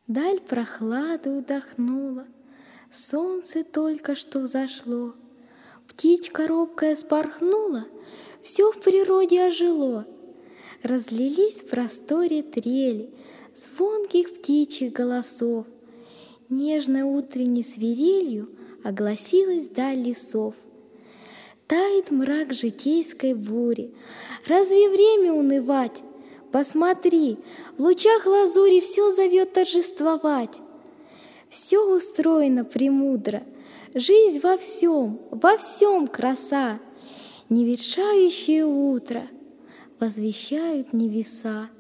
Даль прохладу вдохнула, солнце только что взошло, птичка робкая спорхнула, все в природе ожило. Разлились в просторе трели звонких птичьих голосов, нежной утренней свирелью огласилась даль лесов. Тает мрак житейской бури, разве время унывать? Посмотри, в лучах лазури все зовет торжествовать. Все устроено премудро, жизнь во всем краса. Неветшающее утро возвещают небеса.